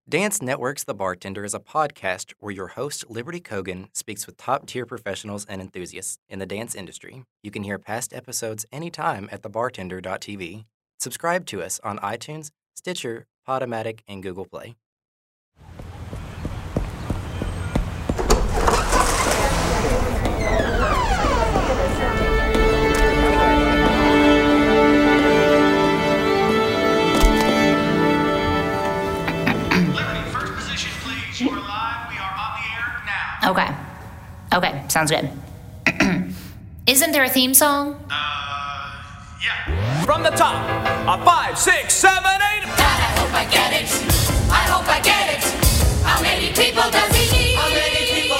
Dance Networks The Bartender is a podcast where your host, Liberty Kogan, speaks with top-tier professionals and enthusiasts in the dance industry. You can hear past episodes anytime at thebartender.tv. Subscribe to us on iTunes, Stitcher, Podomatic, and Google Play. Okay, sounds good. Isn't there a theme song? Yeah. From the top, a 5, 6, 7, 8. God, I hope I get it. I hope I get it. How many people does he need? How many people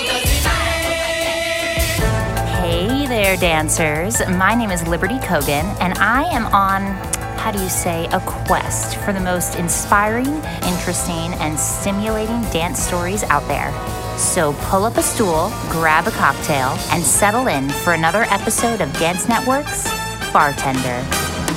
does he need? Hey there, dancers. My name is Liberty Kogan, and I am on, a quest for the most inspiring, interesting, and stimulating dance stories out there. So pull up a stool, grab a cocktail, and settle in for another episode of Dance Network's Bartender.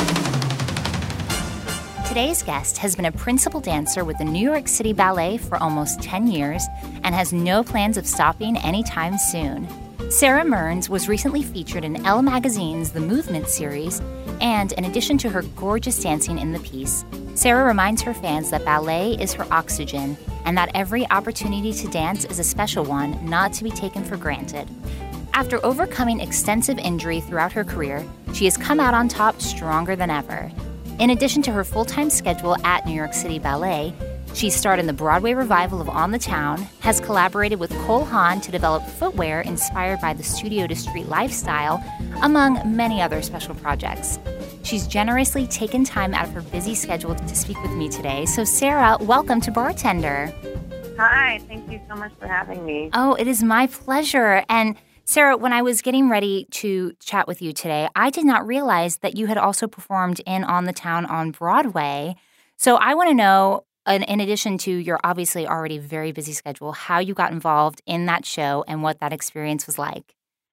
Today's guest has been a principal dancer with the New York City Ballet for almost 10 years and has no plans of stopping anytime soon. Sarah Mearns was recently featured in Elle Magazine's The Movement series, and in addition to her gorgeous dancing in the piece, Sarah reminds her fans that ballet is her oxygen and that every opportunity to dance is a special one, not to be taken for granted. After overcoming extensive injury throughout her career, she has come out on top stronger than ever. In addition to her full-time schedule at New York City Ballet, she starred in the Broadway revival of On the Town, has collaborated with Cole Haan to develop footwear inspired by the studio to street lifestyle, among many other special projects. She's generously taken time out of her busy schedule to speak with me today. So Sarah, welcome to Bartender. Hi, thank you so much for having me. Oh, it is my pleasure. And Sarah, when I was getting ready to chat with you today, I did not realize that you had also performed in On the Town on Broadway. So I want to know, in addition to your obviously already very busy schedule, how you got involved in that show and what that experience was like.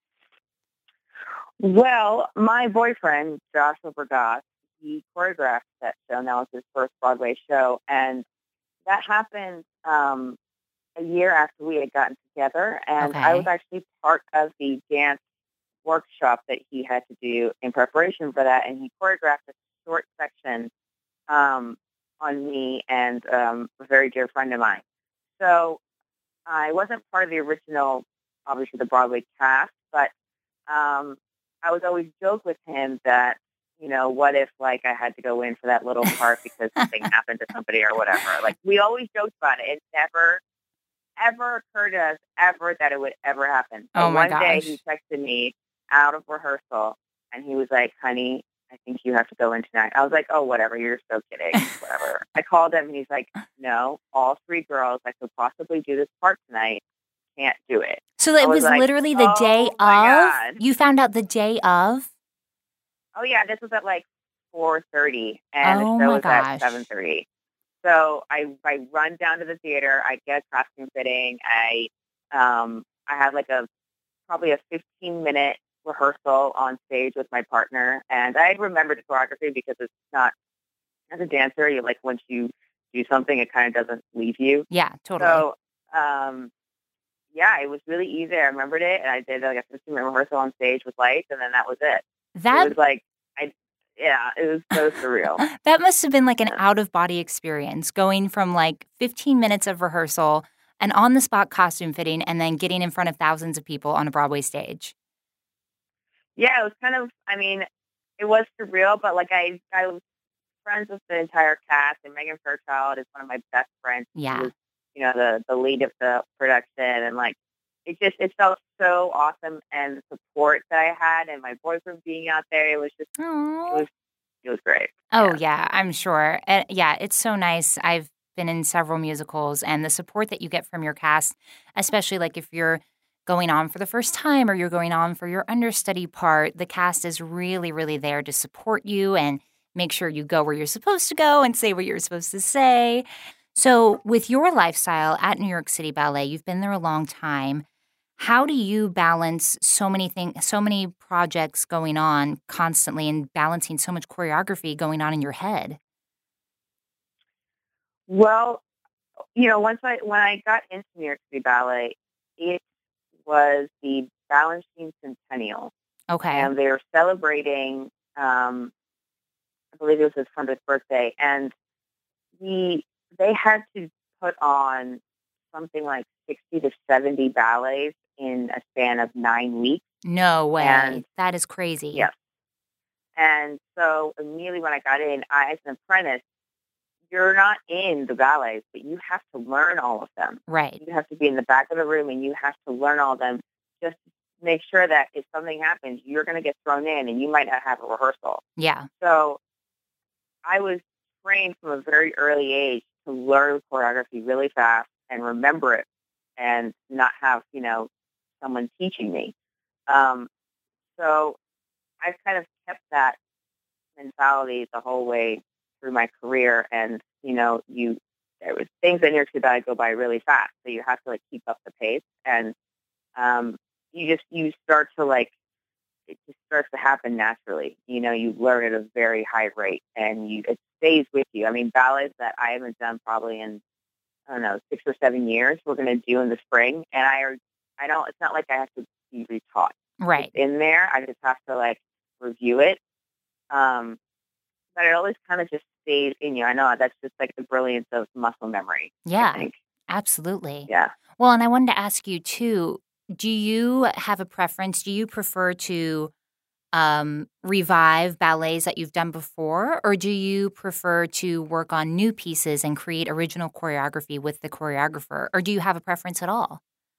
Well, my boyfriend, Joshua Bergas, he choreographed that show, and that was his first Broadway show. And that happened a year after we had gotten together. And Okay. I was actually part of the dance workshop that he had to do in preparation for that. And he choreographed a short section on me and a very dear friend of mine. So I wasn't part of the original, obviously, the Broadway cast, but I would always joke with him that, what if, I had to go in for that little part because something happened to somebody or whatever. We always joked about it. It never, ever occurred to us ever that it would ever happen. Oh, my one day gosh. he texted me out of rehearsal, and he was like, honey, I think you have to go in tonight. I was like, oh, whatever. You're so kidding. Whatever. I called him, and he's like, no, all 3 girls that could possibly do this part tonight can't do it. So it was like, literally the day oh my of? God. You found out the day of? Oh, yeah, this was at 4:30, and Oh, the show my was gosh. at 7:30. So I run down to the theater. I get a costume fitting. I had probably a 15-minute rehearsal on stage with my partner, and I remembered the choreography because it's not, as a dancer, once you do something, it kind of doesn't leave you. Yeah, totally. So, yeah, it was really easy. I remembered it, and I did a 15-minute rehearsal on stage with lights, and then that was it. That It was it was so surreal. that must have been like an out-of-body experience, going from 15 minutes of rehearsal and on-the-spot costume fitting and then getting in front of thousands of people on a Broadway stage. Yeah, it was kind of, it was surreal, but I was friends with the entire cast, and Megan Fairchild is one of my best friends. Yeah. She was, the lead of the production, and it felt so awesome, and the support that I had, and my boyfriend being out there, it was just, Aww. it was great. Oh, yeah, I'm sure. Yeah, it's so nice. I've been in several musicals, and the support that you get from your cast, especially if you're going on for the first time or you're going on for your understudy part, the cast is really, really there to support you and make sure you go where you're supposed to go and say what you're supposed to say. So with your lifestyle at New York City Ballet, you've been there a long time. How do you balance so many things, so many projects going on constantly and balancing so much choreography going on in your head? Well, when I got into New York City Ballet, it was the Balanchine Centennial, Okay. and they were celebrating. I believe it was his 100th birthday, and they had to put on something like 60 to 70 ballets in a span of 9 weeks. No way. And That is crazy. yes, and so immediately when I got in, as an apprentice, you're not in the ballets, but you have to learn all of them. Right. You have to be in the back of the room, and you have to learn all of them just to make sure that if something happens, you're going to get thrown in, and you might not have a rehearsal. Yeah. So I was trained from a very early age to learn choreography really fast and remember it and not have, someone teaching me. Um, so I've kind of kept that mentality the whole way through my career. And, there was things in New York City that go by really fast. So you have to keep up the pace. And you start to it just starts to happen naturally. You learn at a very high rate, and it stays with you. I mean, ballets that I haven't done probably in, I don't know, 6 or 7 years, we're going to do in the spring, and I don't. It's not like I have to be retaught. Right. It's in there. I just have to review it. But it always kind of just stays in you. I know that's just the brilliance of muscle memory. I Yeah. think. Absolutely. Yeah. Well, and I wanted to ask you too, do you have a preference? Do you prefer to revive ballets that you've done before, or do you prefer to work on new pieces and create original choreography with the choreographer, or do you have a preference at all?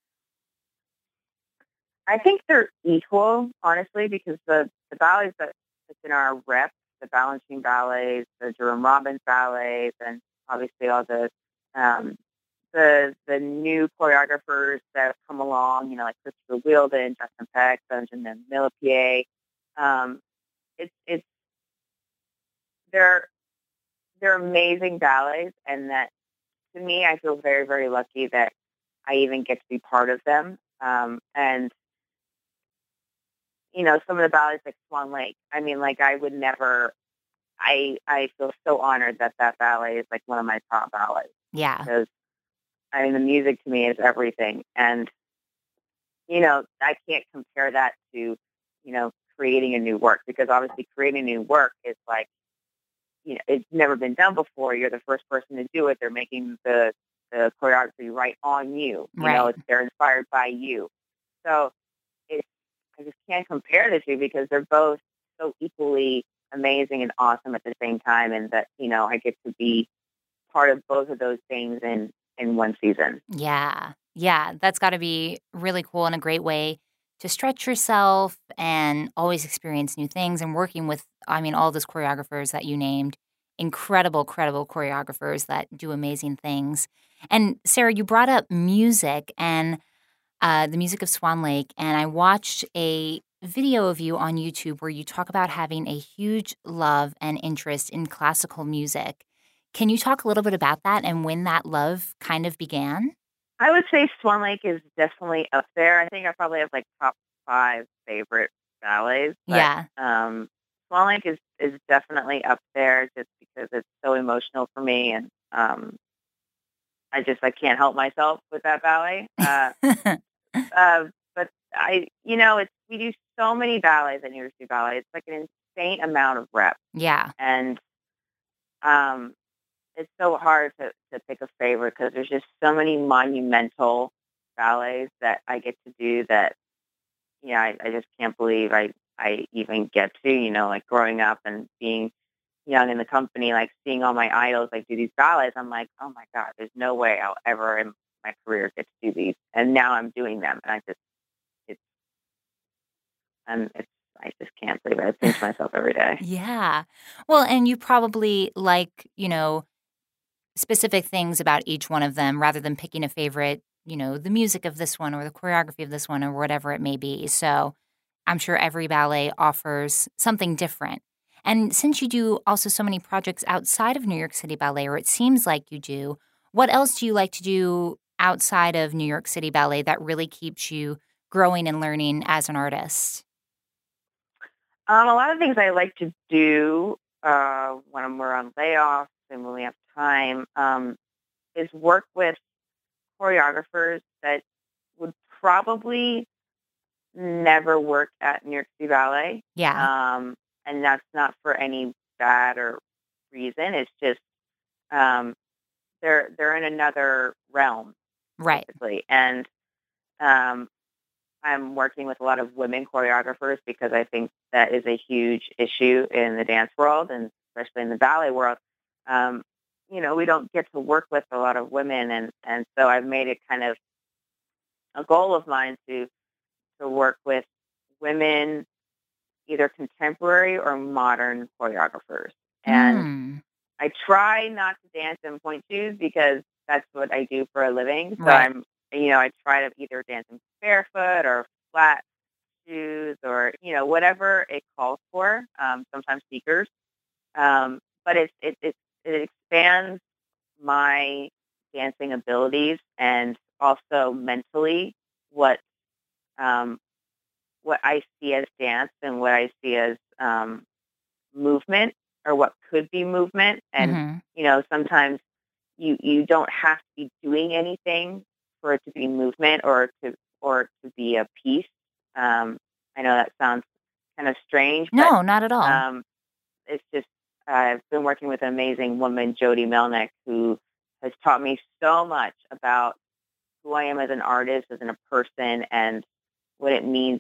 I think they're equal, honestly, because the ballets that's in our rep, the Balanchine ballets, the Jerome Robbins ballets, and obviously all um, the new choreographers that have come along, like Christopher Wheeldon, Justin Peck, Benjamin Millepied. It's they're amazing ballets, and that to me, I feel very, very lucky that I even get to be part of them. And some of the ballets like Swan Lake. I mean, I would never. I feel so honored that ballet is one of my top ballets Yeah. because the music to me is everything, and I can't compare that to creating a new work, because obviously creating a new work is it's never been done before. You're the first person to do it. They're making the choreography right on you. Right. They're inspired by you. So I just can't compare the two because they're both so equally amazing and awesome at the same time, and that I get to be part of both of those things in one season. Yeah. Yeah. That's got to be really cool and a great way to stretch yourself and always experience new things, and working with, all those choreographers that you named, incredible choreographers that do amazing things. And Sarah, you brought up music and the music of Swan Lake, and I watched a video of you on YouTube where you talk about having a huge love and interest in classical music. Can you talk a little bit about that and when that love kind of began? I would say Swan Lake is definitely up there. I think I probably have top 5 favorite ballets. But, Yeah. Swan Lake is definitely up there just because it's so emotional for me, and I can't help myself with that ballet. But we do so many ballets at New York City Ballet. It's an insane amount of reps, Yeah. and it's so hard to pick a favorite because there's just so many monumental ballets that I get to do that, I just can't believe I even get to, growing up and being young in the company, seeing all my idols, do these ballets. I'm like, oh my God, there's no way I'll ever in my career get to do these. And now I'm doing them. And I just can't believe it. I pinch myself every day. Yeah. Well, and you probably specific things about each one of them rather than picking a favorite, the music of this one or the choreography of this one or whatever it may be. So I'm sure every ballet offers something different. And since you do also so many projects outside of New York City Ballet, or it seems like you do, what else do you like to do outside of New York City Ballet that really keeps you growing and learning as an artist? A lot of things I like to do when we're on layoff and when we have time is work with choreographers that would probably never work at New York City Ballet. Yeah. And that's not for any bad or reason. It's just they're in another realm, Right. basically. And um, I'm working with a lot of women choreographers because I think that is a huge issue in the dance world and especially in the ballet world. Um, we don't get to work with a lot of women, and so I've made it kind of a goal of mine to work with women, either contemporary or modern choreographers. And Mm. I try not to dance in point shoes because that's what I do for a living. So Right. I try to either dance in barefoot or flat shoes or, whatever it calls for, sometimes sneakers. But it expands my dancing abilities and also mentally what um, what I see as dance and what I see as movement or what could be movement. And, Hmm. sometimes you don't have to be doing anything for it to be movement or to be a piece. I know that sounds kind of strange, but No, not at all. it's just I've been working with an amazing woman, Jody Melnick, who has taught me so much about who I am as an artist, as a person, and what it means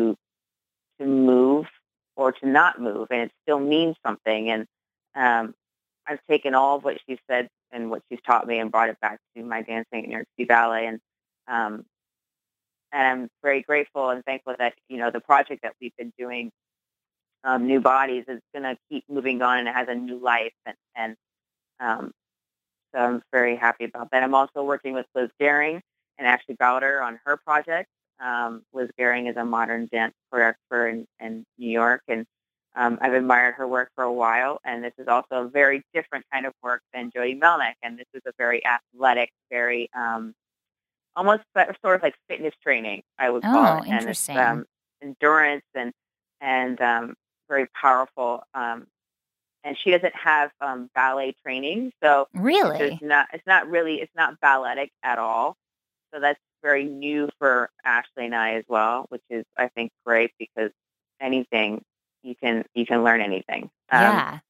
to move or to not move, and it still means something. And I've taken all of what she said and what she's taught me and brought it back to my dancing at New York City Ballet. Um, and I'm very grateful and thankful that the project that we've been doing, New Bodies, is going to keep moving on and it has a new life. And um, so I'm very happy about that. I'm also working with Liz Gehring and Ashley Bowder on her project. Liz Gehring is a modern dance choreographer in New York, and I've admired her work for a while. And this is also a very different kind of work than Jody Melnick, and this is a very athletic, very almost sort of like fitness training, I would call Oh, it, and it's interesting. endurance and very powerful. And she doesn't have ballet training, so Really? it's not balletic at all. So that's very new for Ashley and I as well, which is I think great because anything you can learn anything. Yeah.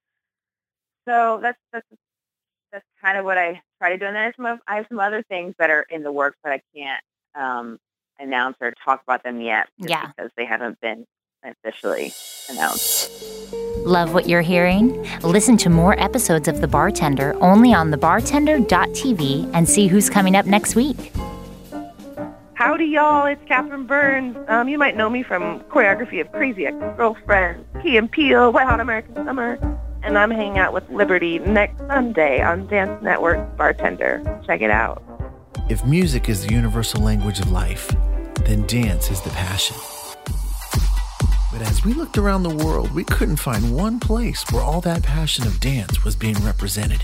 So that's kind of what I try to do. And then I have some other things that are in the works, but I can't announce or talk about them yet, just Yeah. because they haven't been officially announced. Love what you're hearing? Listen to more episodes of The Bartender only on thebartender.tv and see who's coming up next week. Howdy, y'all. It's Catherine Burns. You might know me from choreography of Crazy Ex-Girlfriend, Key and Peele, Wet Hot American Summer, and I'm hanging out with Liberty next Sunday on Dance Network's Bartender. Check it out. If music is the universal language of life, then dance is the passion. But as we looked around the world, we couldn't find one place where all that passion of dance was being represented.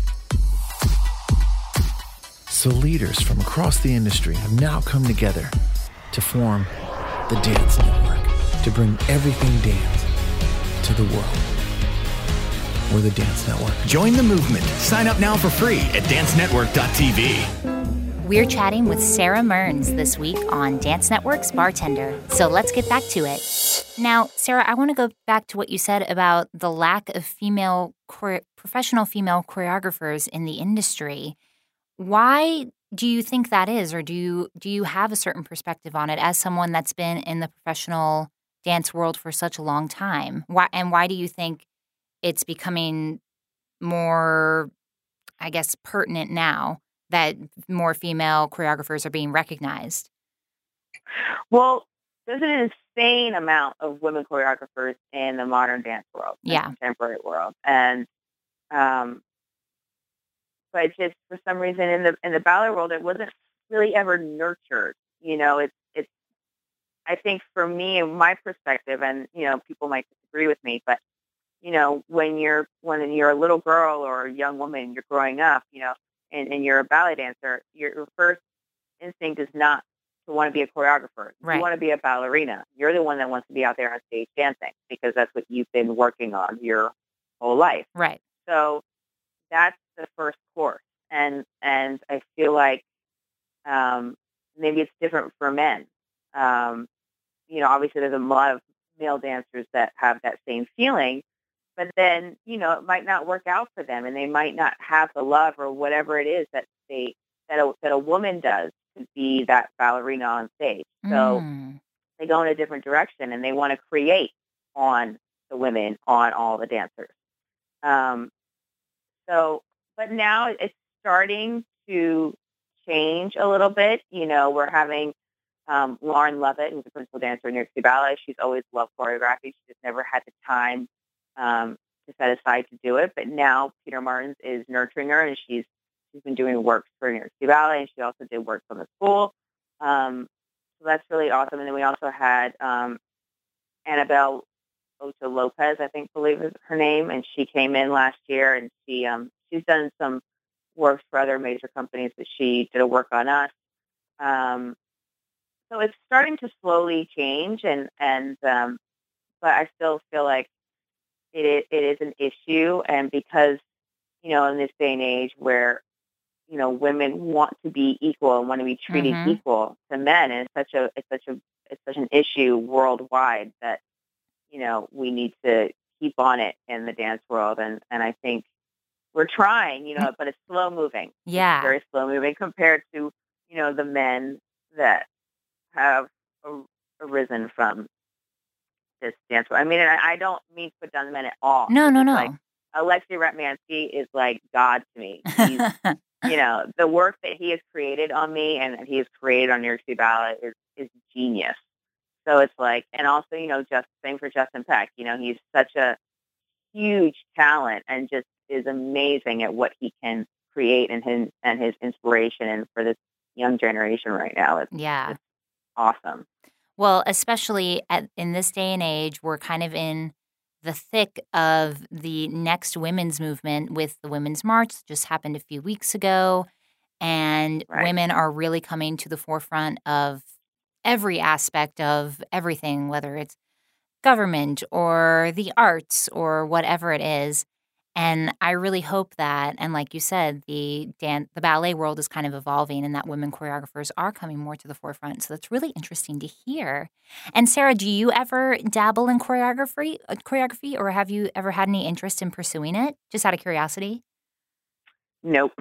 So leaders from across the industry have now come together to form the Dance Network, to bring everything dance to the world. We're the Dance Network. Join the movement. Sign up now for free at dancenetwork.tv. We're chatting with Sarah Mearns this week on Dance Network's Bartender. So let's get back to it. Now, Sarah, I want to go back to what you said about the lack of professional female choreographers in the industry. Why do you think that is, or do you have a certain perspective on it as someone that's been in the professional dance world for such a long time? Why do you think it's becoming more, I guess, pertinent now that more female choreographers are being recognized? Well, there's an insane amount of women choreographers in the modern dance world, in the contemporary world, and but just for some reason in the ballet world, it wasn't really ever nurtured. It's I think for me and my perspective, and people might disagree with me, but when you're a little girl or a young woman, you're growing up, and you're a ballet dancer, your first instinct is not to want to be a choreographer. Right. You want to be a ballerina. You're the one that wants to be out there on stage dancing because that's what you've been working on your whole life. Right. So that's the first course. and I feel like maybe it's different for men. Obviously there's a lot of male dancers that have that same feeling, but then, it might not work out for them, and they might not have the love or whatever it is that that a woman does to be that ballerina on stage. So they go in a different direction, and they want to create on the women, on all the dancers. But now it's starting to change a little bit. We're having Lauren Lovett, who's the principal dancer in New York City Ballet. She's always loved choreography. She just never had the time to set aside to do it. But now Peter Martins is nurturing her, and she's been doing work for New York City Ballet, and she also did work from the school. So that's really awesome. And then we also had Annabelle Ocho Lopez, I believe is her name, and she came in last year, and she's done some work for other major companies, but she did a work on us. So it's starting to slowly change, but I still feel like it is an issue, and because in this day and age where women want to be equal and want to be treated equal to men, and it's such an issue worldwide that we need to keep on it in the dance world, and I think we're trying, but it's slow moving. Yeah, it's very slow moving compared to the men that have arisen from this dance world. I mean, and I don't mean to put down the men at all. No. Like, Alexei Ratmansky is like God to me. He's, the work that he has created on me and he has created on New York City Ballet is genius. So it's like, and also, just same for Justin Peck. He's such a huge talent and just is amazing at what he can create and his inspiration, and for this young generation right now, it's awesome. Well, especially in this day and age, we're kind of in the thick of the next women's movement with the Women's March that just happened a few weeks ago, and women are really coming to the forefront of every aspect of everything, whether it's government or the arts or whatever it is. And I really hope that, and like you said, the ballet world is kind of evolving and that women choreographers are coming more to the forefront. So that's really interesting to hear. And Sarah, do you ever dabble in choreography, or have you ever had any interest in pursuing it, just out of curiosity? Nope.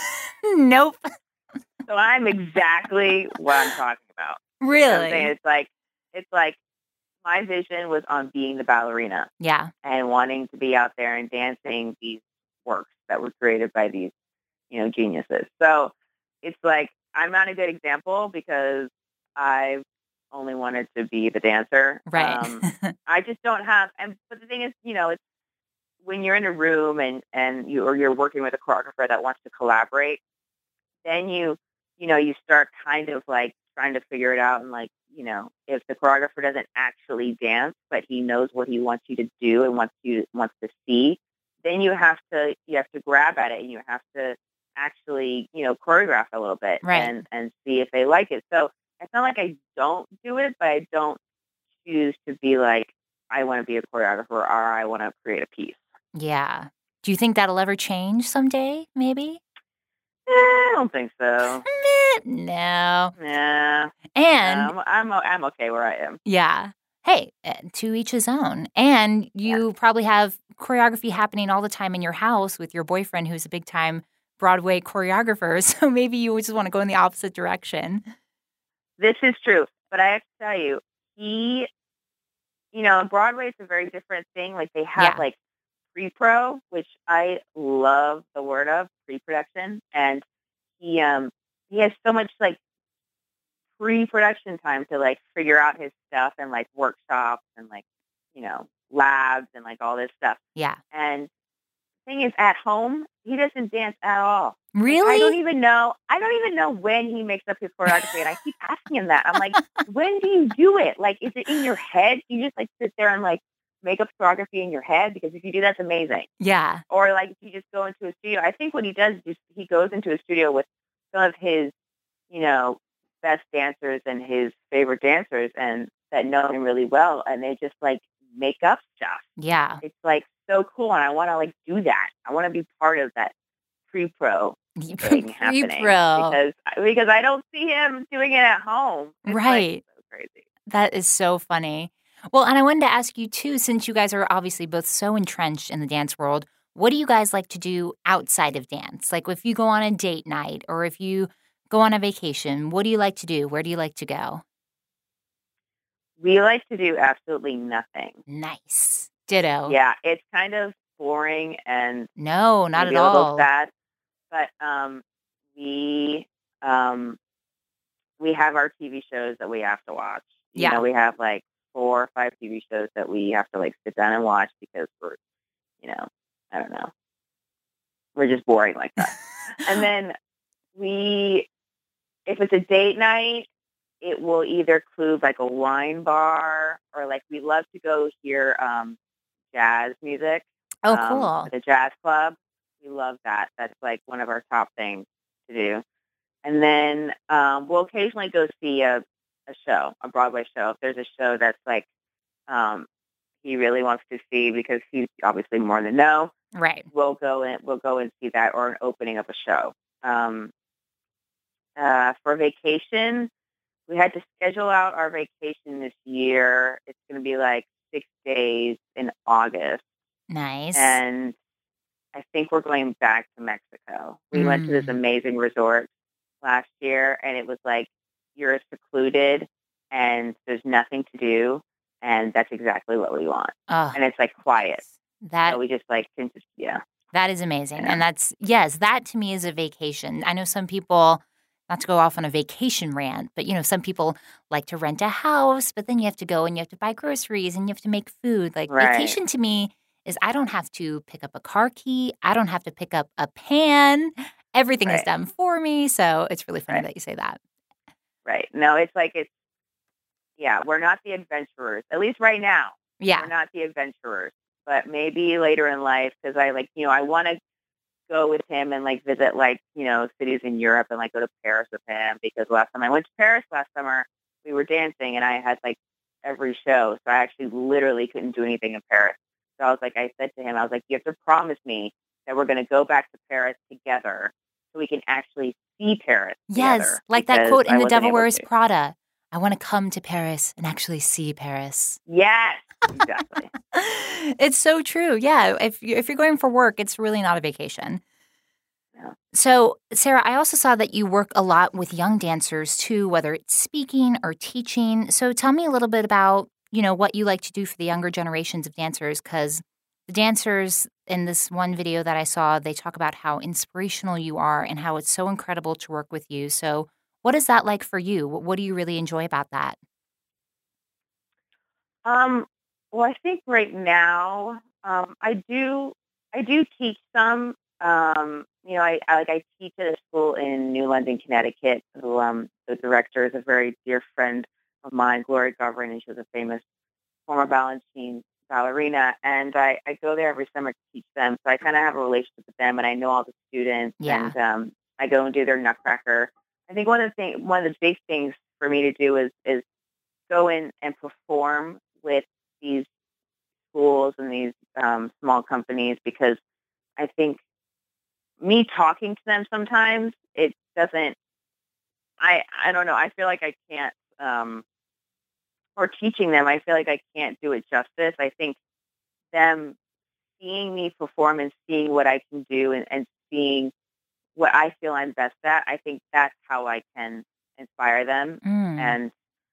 Nope. So I'm exactly what I'm talking about. Really? It's like my vision was on being the ballerina. Yeah. And wanting to be out there and dancing these works that were created by these, geniuses. So it's like, I'm not a good example because I've only wanted to be the dancer. Right. I just don't have, but the thing is, it's when you're in a room and you're working with a choreographer that wants to collaborate, then you start kind of like trying to figure it out, and like, if the choreographer doesn't actually dance, but he knows what he wants you to do and wants to see, then you have to grab at it, and you have to actually, choreograph a little bit, right, and see if they like it. So it's not like I don't do it, but I don't choose to be like, I want to be a choreographer or I want to create a piece. Yeah. Do you think that'll ever change someday, maybe? I don't think so. No. Yeah. And I'm okay where I am. Yeah. Hey, to each his own. And you probably have choreography happening all the time in your house with your boyfriend, who's a big-time Broadway choreographer. So maybe you just want to go in the opposite direction. This is true. But I have to tell you, he, Broadway is a very different thing. Like, they have, like, pre-pro, which I love the word of, pre-production. And he has so much, like, pre-production time to, like, figure out his stuff and, like, workshops and, like, labs and, like, all this stuff. Yeah. And the thing is, at home, he doesn't dance at all. Really? Like, I don't even know when he makes up his choreography, and I keep asking him that. I'm like, when do you do it? Like, is it in your head? Do you just, like, sit there and, like, make up choreography in your head? Because if you do, that's amazing. Yeah. Or, like, if you just go into a studio. I think what he does is he goes into a studio with some of his, best dancers and his favorite dancers and that know him really well, and they just, like, make up stuff. Yeah. It's, like, so cool, and I want to, like, do that. I want to be part of that pre-pro happening Pre-pro. because I don't see him doing it at home. It's Right. so crazy. That is so funny. Well, and I wanted to ask you too, since you guys are obviously both so entrenched in the dance world, what do you guys like to do outside of dance? Like if you go on a date night or if you go on a vacation, what do you like to do? Where do you like to go? We like to do absolutely nothing. Nice. Ditto. Yeah, it's kind of boring and No, not maybe at a little all. sad, but we have our TV shows that we have to watch. Yeah. We have like 4 or 5 TV shows that we have to like sit down and watch because we're, I don't know, we're just boring like that. And then if it's a date night, it will either include like a wine bar or like we love to go hear jazz music. Oh, cool. At a jazz club. We love that. That's like one of our top things to do. And then we'll occasionally go see a show, a Broadway show. If there's a show that's like he really wants to see because he's obviously more than know. Right. We'll go and see that or an opening of a show. For vacation, we had to schedule out our vacation this year. It's going to be like 6 days in August. Nice. And I think we're going back to Mexico. We went to this amazing resort last year, and it was like you're secluded and there's nothing to do, and that's exactly what we want. And it's like quiet. So we just like can just That is amazing. Yeah. And that to me is a vacation. I know some people, not to go off on a vacation rant, but some people like to rent a house, but then you have to go and you have to buy groceries and you have to make food. Like vacation to me is I don't have to pick up a car key. I don't have to pick up a pan. Everything is done for me. So it's really funny that you say that. Right. No, we're not the adventurers, at least right now. Yeah. We're not the adventurers, but maybe later in life, because I want to go with him and like visit like, cities in Europe and like go to Paris with him because last time I went to Paris last summer, we were dancing and I had like every show. So I actually literally couldn't do anything in Paris. So I said to him, you have to promise me that we're going to go back to Paris together so we can actually see Paris together. Yes, like that quote in The Devil Wears Prada. I want to come to Paris and actually see Paris. Yes, exactly. It's so true. Yeah, if you're going for work, it's really not a vacation. No. So, Sarah, I also saw that you work a lot with young dancers too, whether it's speaking or teaching. So tell me a little bit about what you like to do for the younger generations of dancers, because the dancers in this one video that I saw, they talk about how inspirational you are and how it's so incredible to work with you. So what is that like for you? What do you really enjoy about that? Well, I think right now I do teach some. I teach at a school in New London, Connecticut. Who the director is a very dear friend of mine, Gloria Govern, and she was a famous former ballerina. And I go there every summer to teach them. So I kind of have a relationship with them, and I know all the students. Yeah. And I go and do their Nutcracker. I think one of the big things for me to do is go in and perform with these schools and these small companies, because I think me talking to them sometimes it doesn't. I don't know. I feel like I can't. Or teaching them, I feel like I can't do it justice. I think them seeing me perform and seeing what I can do and seeing what I feel I'm best at, I think that's how I can inspire them. And,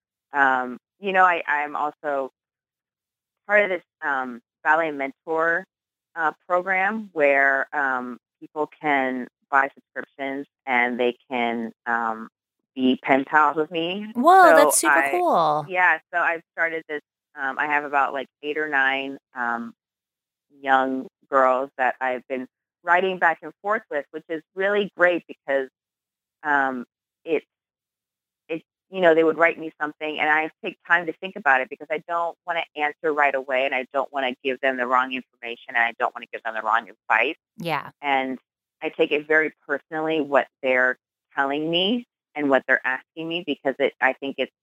I'm also part of this ballet mentor program where people can buy subscriptions and they can be pen pals with me. Whoa, So that's super cool. Yeah, so I've started this. I have about like 8 or 9 young girls that I've been writing back and forth with, which is really great because it's they would write me something and I take time to think about it because I don't want to answer right away and I don't want to give them the wrong information and I don't want to give them the wrong advice. Yeah. And I take it very personally what they're telling me and what they're asking me because I think it's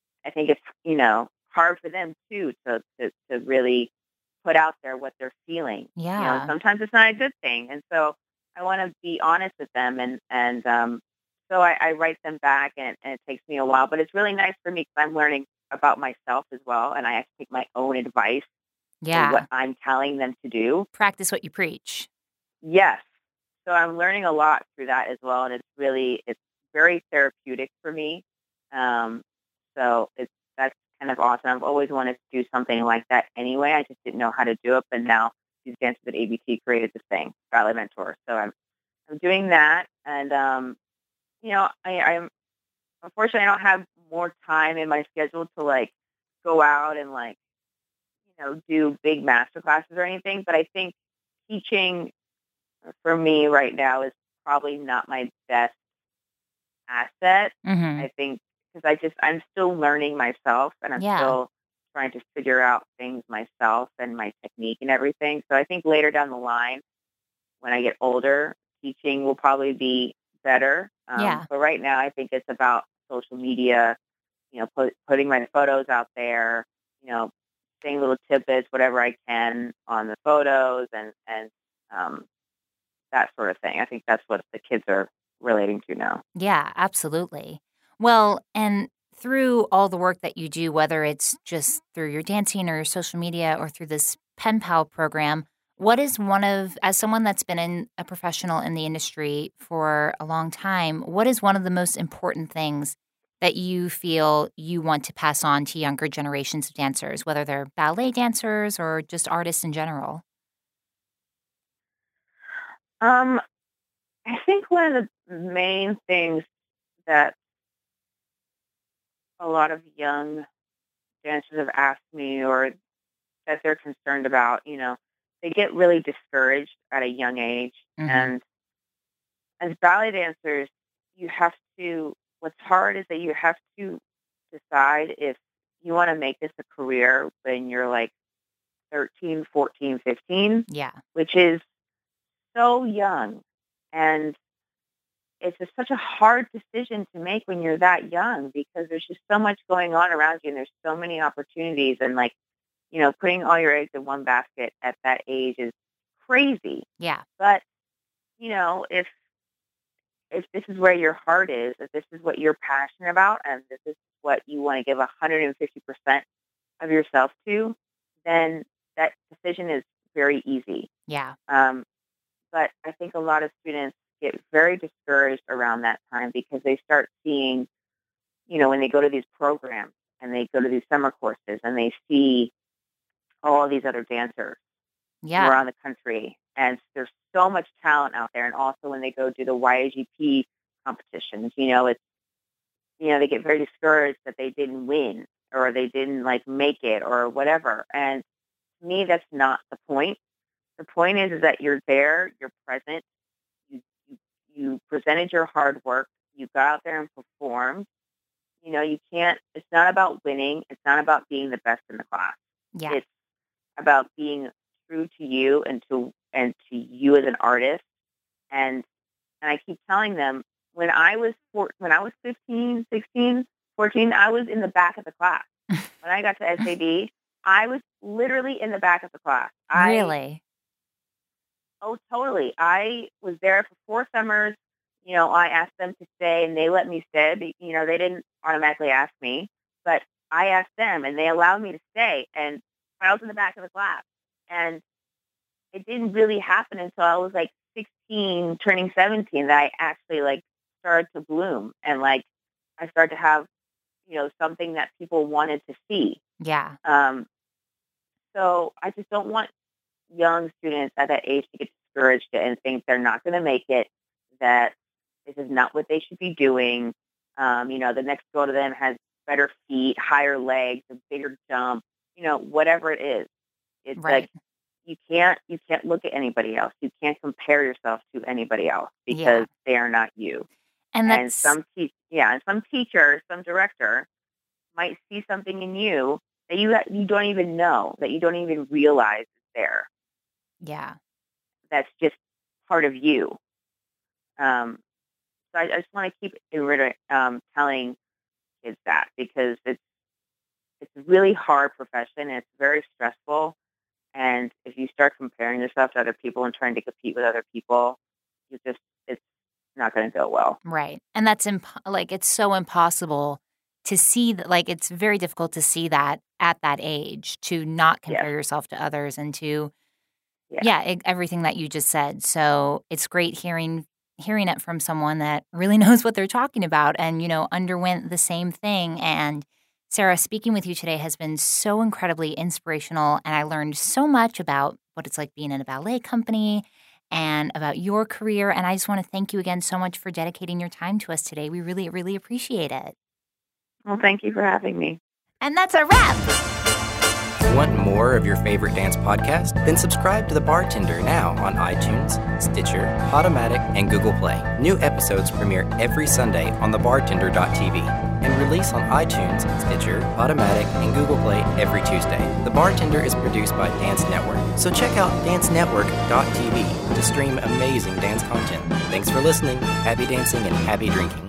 hard for them too to really put out there what they're feeling. Yeah. Sometimes it's not a good thing. And so I want to be honest with them, and so I write them back, and it takes me a while, but it's really nice for me because I'm learning about myself as well, and I have to take my own advice for Yeah. what I'm telling them to do. Practice what you preach. Yes. So I'm learning a lot through that as well, and it's very therapeutic for me. Um, so that's kind of awesome. I've always wanted to do something like that anyway. I just didn't know how to do it, but now these dancers at ABT created this thing, Ballet Mentor. So I'm doing that, and I'm unfortunately I don't have more time in my schedule to like go out and like do big master classes or anything. But I think teaching for me right now is probably not my best asset. Mm-hmm. I think because I'm still learning myself, and I'm Yeah. still trying to figure out things myself and my technique and everything. So I think later down the line, when I get older, teaching will probably be better. Yeah. But right now, I think it's about social media, putting my photos out there, you know, saying little tidbits, whatever I can on the photos and um, that sort of thing. I think that's what the kids are relating to now. Yeah, absolutely. Well, and through all the work that you do, whether it's just through your dancing or your social media or through this Pen Pal program, what is as someone that's been a professional in the industry for a long time, what is one of the most important things that you feel you want to pass on to younger generations of dancers, whether they're ballet dancers or just artists in general? Um, I think one of the main things that a lot of young dancers have asked me or that they're concerned about, they get really discouraged at a young age. Mm-hmm. And as ballet dancers, what's hard is that you have to decide if you want to make this a career when you're like 13, 14, 15, Yeah. which is so young. And it's such a hard decision to make when you're that young because there's just so much going on around you and there's so many opportunities and like, putting all your eggs in one basket at that age is crazy. Yeah. But, if this is where your heart is, if this is what you're passionate about and this is what you want to give 150% of yourself to, then that decision is very easy. Yeah. But I think a lot of students get very discouraged around that time because they start seeing, when they go to these programs and they go to these summer courses and they see all these other dancers Yeah. around the country. And there's so much talent out there. And also when they go do the YAGP competitions, they get very discouraged that they didn't win or they didn't like make it or whatever. And to me, that's not the point. The point is that you're there, you're present, you presented your hard work, you got out there and performed. It's not about winning. It's not about being the best in the class. Yeah. It's about being true to you and to you as an artist. And I keep telling them when I was 15, 16, 14, I was in the back of the class. When I got to SAB, I was literally in the back of the class. Really? Oh, totally. I was there for 4 summers. I asked them to stay and they let me stay. They didn't automatically ask me, but I asked them and they allowed me to stay. And I was in the back of the class. And it didn't really happen until I was like 16, turning 17, that I actually like started to bloom and like I started to have, something that people wanted to see. Yeah. So I just don't want young students at that age to get discouraged and think they're not going to make it, that this is not what they should be doing. The next girl to them has better feet, higher legs, a bigger jump, whatever it is. It's Right. like you can't look at anybody else. You can't compare yourself to anybody else because Yeah. they are not you. And And that's some teacher, some director might see something in you that you don't even know, that you don't even realize is there. yeah. That's just part of you. So I just want to keep telling kids that because it's a really hard profession. It's very stressful. And if you start comparing yourself to other people and trying to compete with other people, it's not going to go well. Right. And that's it's so impossible to see that, like, it's very difficult to see that at that age, to not compare yourself to others and to, everything that you just said. So it's great hearing it from someone that really knows what they're talking about and, underwent the same thing. And Sarah, speaking with you today has been so incredibly inspirational, and I learned so much about what it's like being in a ballet company and about your career. And I just want to thank you again so much for dedicating your time to us today. We really, really appreciate it. Well, thank you for having me. And that's a wrap. Want more of your favorite dance podcast? Then subscribe to The Bartender now on iTunes, Stitcher, Podomatic, and Google Play. New episodes premiere every Sunday on thebartender.tv and release on iTunes, Stitcher, Podomatic, and Google Play every Tuesday. The Bartender is produced by Dance Network, so check out dancenetwork.tv to stream amazing dance content. Thanks for listening. Happy dancing and happy drinking.